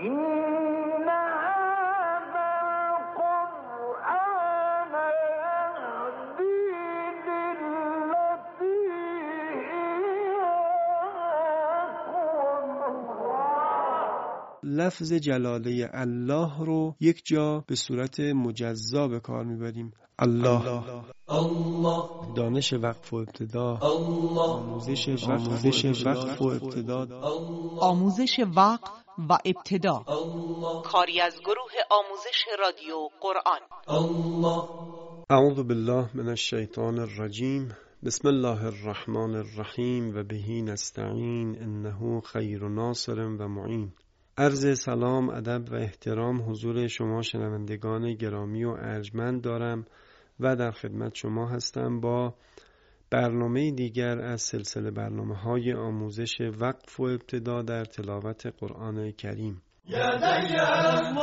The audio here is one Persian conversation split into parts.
لفظ جلاله الله رو یک جا به صورت مجزا به کار میبریم. الله، دانش وقف و ابتدا، آموزش وقف و ابتدا، آموزش وقف و ابتدا، کاری از گروه آموزش رادیو قرآن. اعوذ بالله من الشیطان الرجیم. بسم الله الرحمن الرحیم و بهی نستعین انه خیر ناصر و معین. عرض سلام، ادب و احترام حضور شما شنوندگان گرامی و ارجمند دارم و در خدمت شما هستم با برنامه دیگر از سلسله برنامه‌های آموزش وقف و ابتدا در تلاوت قرآن کریم. یا دیان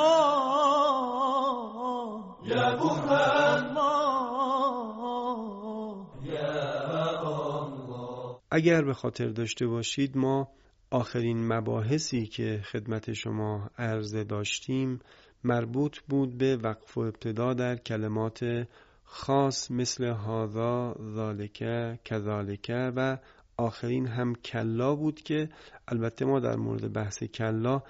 یا برهان یا الله. اگر به خاطر داشته باشید ما آخرین مباحثی که خدمت شما عرضه داشتیم مربوط بود به وقف و ابتدا در کلمات خاص مثل هذا، ذالک، کذالک و آخرین هم کلا بود که البته ما در مورد بحث کلا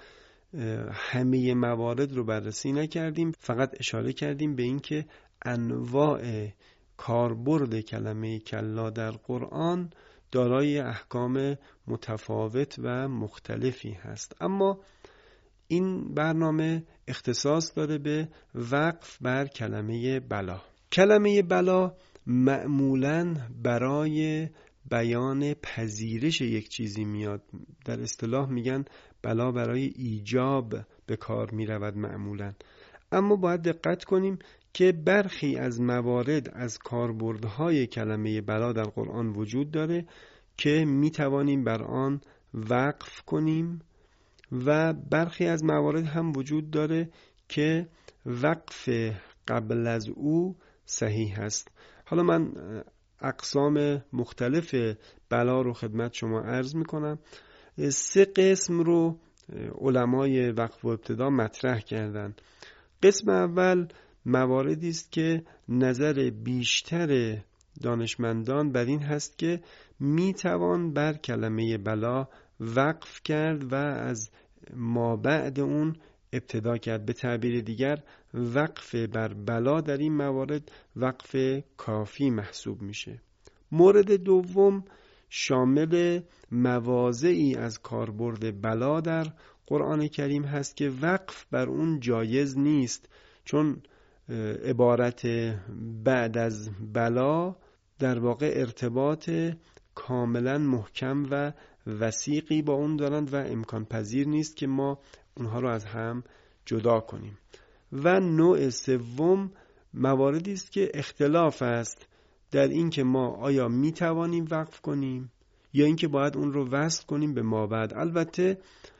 همه موارد رو بررسی نکردیم، فقط اشاره کردیم به این که انواع کاربرد کلمه کلا در قرآن دارای احکام متفاوت و مختلفی هست. اما این برنامه اختصاص داره به وقف بر کلمه بلا. کلمه بلا معمولاً برای بیان پذیرش یک چیزی میاد. در اصطلاح میگن بلا برای ایجاب به کار میرود معمولاً. اما باید دقت کنیم که برخی از موارد از کاربردهای کلمه بلا در قرآن وجود داره که میتوانیم بر آن وقف کنیم و برخی از موارد هم وجود داره که وقف قبل از او صحیح هست. حالا من اقسام مختلف بلا رو خدمت شما عرض میکنم. 3 قسم رو علمای وقف و ابتدا مطرح کردن. قسم اول مواردی است که نظر بیشتر دانشمندان بر این هست که میتوان بر کلمه بلا وقف کرد و از ما بعد اون ابتدا کرد. به تعبیر دیگر وقف بر بلا در این موارد وقف کافی محسوب میشه. مورد دوم شامل مواضعی از کاربرد بلا در قرآن کریم هست که وقف بر اون جایز نیست، چون عبارت بعد از بلا در واقع ارتباط کاملا محکم و وثیقی با اون دارند و امکان پذیر نیست که ما اونها رو از هم جدا کنیم. و نوع سوم مواردی است که اختلاف است در این که ما آیا می توانیم وقف کنیم یا اینکه باید اون رو وصل کنیم به ما بعد. البته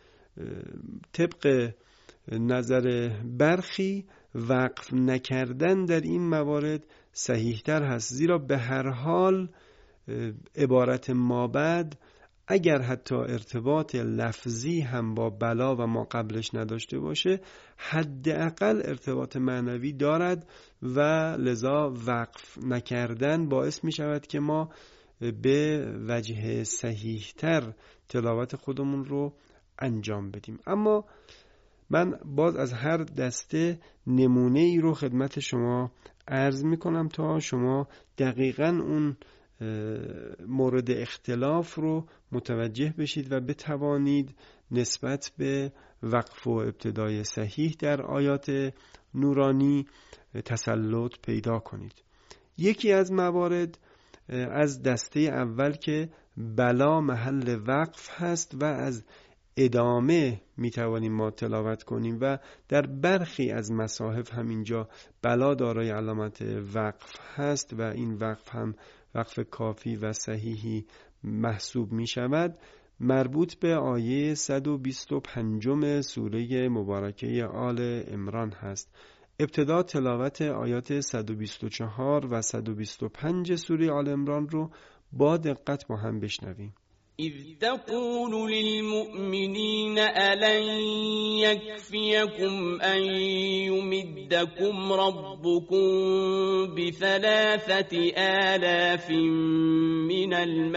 طبق نظر برخی وقف نکردن در این موارد صحیح تر هست، زیرا به هر حال عبارت ما بعد اگر حتی ارتباط لفظی هم با بلا و ما قبلش نداشته باشه حداقل ارتباط معنوی دارد و لذا وقف نکردن باعث می شود که ما به وجه صحیح تر تلاوت خودمون رو انجام بدیم. اما من باز از هر دسته نمونه ای رو خدمت شما عرض می کنم تا شما دقیقاً اون مورد اختلاف رو متوجه بشید و بتوانید نسبت به وقف و ابتدای صحیح در آیات نورانی تسلط پیدا کنید. یکی از موارد از دسته اول که بلا محل وقف هست و از ادامه میتوانیم ما تلاوت کنیم و در برخی از مصاحف همینجا بلا دارای علامت وقف هست و این وقف هم وقف کافی و صحیحی محسوب می شود، مربوط به آیه 125 سوره مبارکه آل عمران هست. ابتدا تلاوت آیات 124 و 125 سوره آل عمران رو با دقت با هم بشنویم. إذ تقول للمؤمنين ألن يكفيكم أن يمدكم ربكم ب3,000 من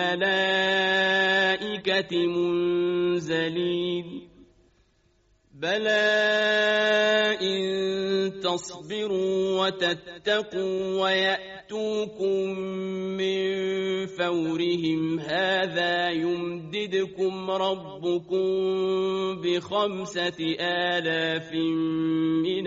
الملائكة منزلين بلى إن تصبروا وتتقوا ويأتوكم من فورهم هذا يمددكم ربكم ب5,000 من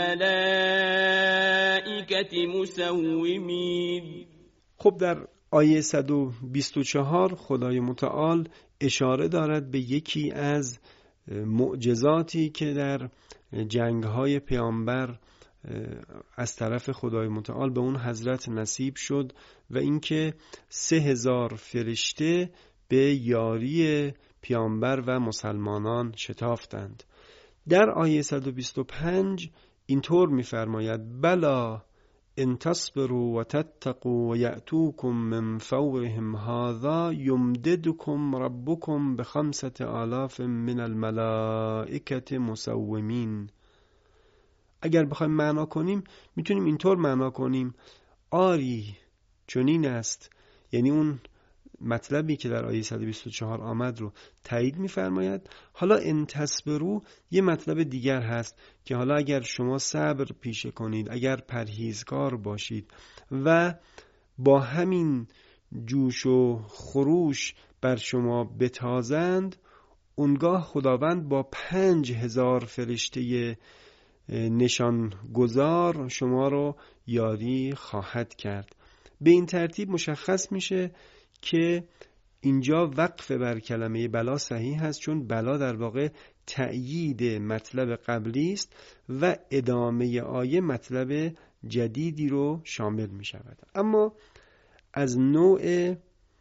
الملائكة مسومين. خب در آیه 124 خدای متعال اشاره دارد به یکی از معجزاتی که در جنگ‌های پیامبر از طرف خدای متعال به اون حضرت نصیب شد و اینکه 3,000 فرشته به یاری پیامبر و مسلمانان شتافتند. در آیه 125 اینطور می‌فرماید بلا ان تصبروا و تتقوا و یأتوکم من فورهم هذا یمددکم ربکم ب5,000 من الملائکة مسومین. اگر بخوایم معنا کنیم میتونیم اینطور معنا کنیم آری چنین است، یعنی اون مطلبی که در آیه 124 آمد رو تایید می‌فرماید. حالا ان تصبروا یه مطلب دیگر هست که حالا اگر شما صبر پیشه کنید، اگر پرهیزکار باشید و با همین جوش و خروش بر شما بتازند، اونگاه خداوند با 5,000 فرشته نشان گذار شما رو یاری خواهد کرد. به این ترتیب مشخص میشه که اینجا وقف بر کلمه بلا صحیح هست، چون بلا در واقع تأیید مطلب قبلی است و ادامه آیه مطلب جدیدی رو شامل می شود. اما از نوع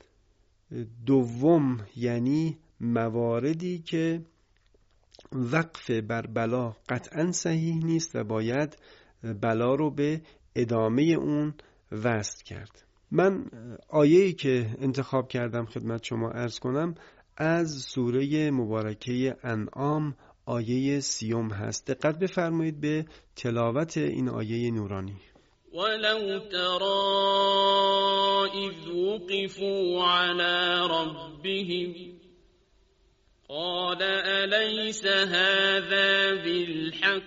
دوم، یعنی مواردی که وقف بر بلا قطعا صحیح نیست و باید بلا رو به ادامه اون وصل کرد. من آیه‌ای که انتخاب کردم خدمت شما عرض کنم از سوره مبارکه انعام آیه 30 هست. دقت بفرمایید به تلاوت این آیه نورانی. ولو ترى إذ وقفوا على ربهم قال أليس هذا بالحق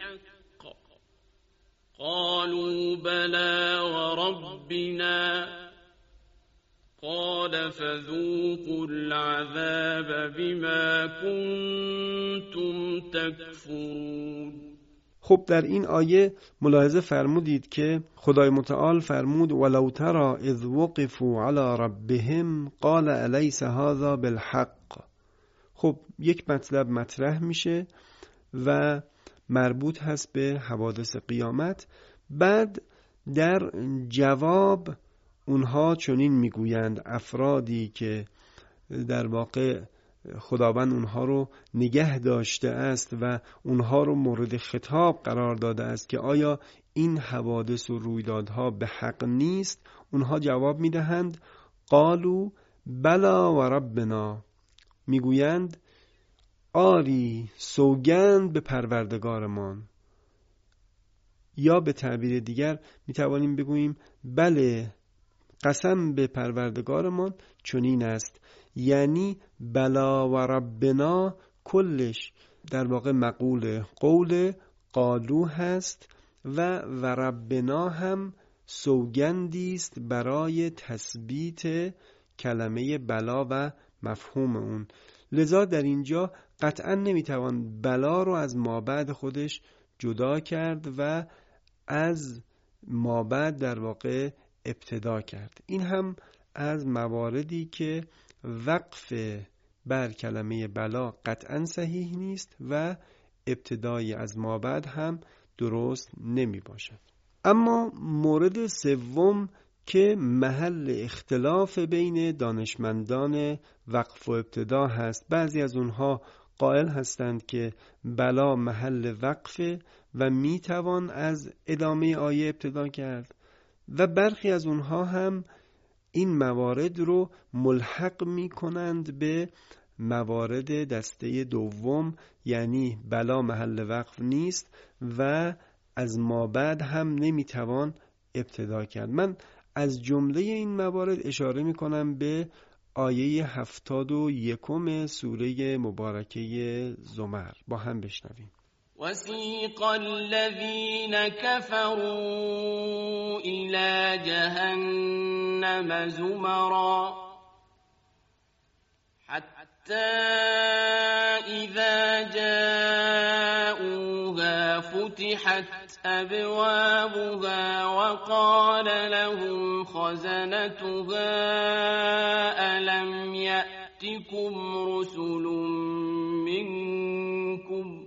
قالوا بلى وربنا قال فذوقوا العذاب بما كنتم تكفرون. خب در این آیه ملاحظه فرمودید که خدای متعال فرمود ولو ترى اذ وقفوا على ربهم قال الیس هذا بالحق. خب یک مطلب مطرح میشه و مربوط هست به حوادث قیامت. بعد در جواب اونها چنین میگویند، افرادی که در واقع خداوند اونها رو نگه داشته است و اونها رو مورد خطاب قرار داده است که آیا این حوادث و رویدادها به حق نیست، اونها جواب میدهند قالوا بلا و ربنا، میگویند آری سوگند به پروردگارمان. یا به تعبیر دیگر میتوانیم بگوییم بله قسم به پروردگارمان چنین است. یعنی بلا و ربنا کلش در واقع مقول قول قالو هست و ربنا هم سوگندی است برای تثبیت کلمه بلا و مفهوم اون. لذا در اینجا قطعا نمیتوان بلا رو از مابعد خودش جدا کرد و از مابعد در واقع ابتدا کرد. این هم از مواردی که وقف بر کلمه بلا قطعا صحیح نیست و ابتدای از مابعد هم درست نمی باشد. اما مورد سوم که محل اختلاف بین دانشمندان وقف و ابتدا هست، بعضی از اونها قائل هستند که بلا محل وقف و میتوان از ادامه آیه ابتدا کرد و برخی از اونها هم این موارد رو ملحق می کنند به موارد دسته دوم، یعنی بلا محل وقف نیست و از ما بعد هم نمیتوان ابتدا کرد. من از جمله این موارد اشاره می کنم به آیه 71 سوره مبارکه زمر. با هم بشنویم. وسیق الذین كفروا إلی جهنم زمرا حتی اذا جاءوها فتحت ابوابها وقال لهم خزنتها ألم يأتكم رسل منكم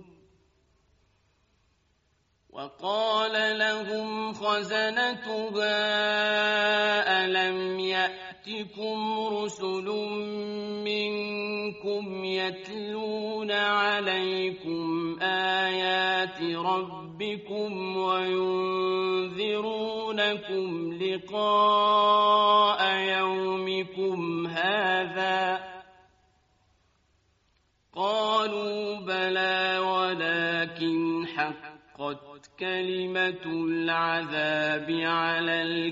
يتلون عليكم آيات ربكم وينذرونكم لقاء يومكم هذا قالوا بلى ولكن حقت كلمة العذاب على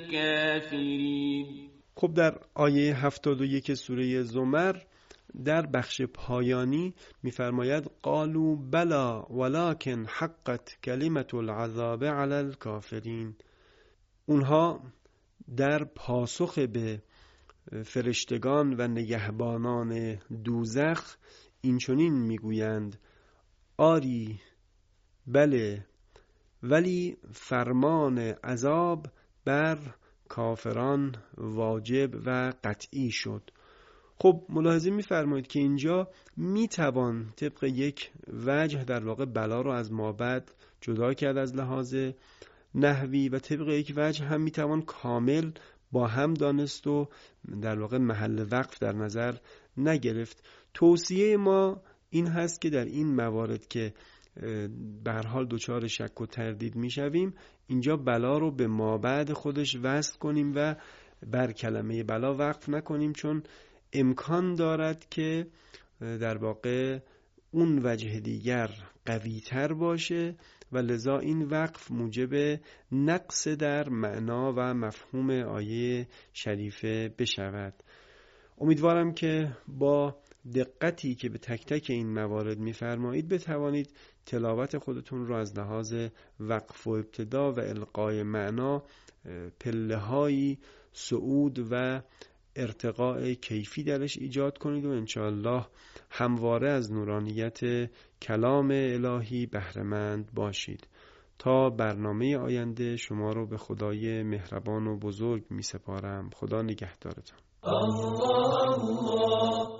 الكافرين. خب در آیه 71 سوره زمر در بخش پایانی می‌فرماید قالوا بلا ولكن حقت کلمة العذاب علی الکافرین. اونها در پاسخ به فرشتگان و نگهبانان دوزخ اینچنین میگویند آری بله، ولی فرمان عذاب بر کافران واجب و قطعی شد. خب ملاحظه می‌فرمایید که اینجا میتوان طبق یک وجه در واقع بلا رو از مابعد جدا کرد از لحاظ نحوی و طبق یک وجه هم میتوان کامل با هم دانست و در واقع محل وقف در نظر نگرفت. توصیه ما این هست که در این موارد که به هر حال دچار شک و تردید میشویم، اینجا بلا رو به مابعد خودش وصل کنیم و بر کلمه بلا وقف نکنیم، چون امکان دارد که در واقع اون وجه دیگر قوی تر باشه و لذا این وقف موجب نقص در معنا و مفهوم آیه شریفه بشود. امیدوارم که با دقتی که به تک تک این موارد می‌فرمایید بتوانید تلاوت خودتون رو از لحاظ وقف و ابتدا و القای معنا پله‌هایی صعود و ارتقاء کیفی درش ایجاد کنید و انشاءالله همواره از نورانیت کلام الهی بهره‌مند باشید. تا برنامه آینده شما رو به خدای مهربان و بزرگ می سپارم. خدا نگهدارتان. الله الله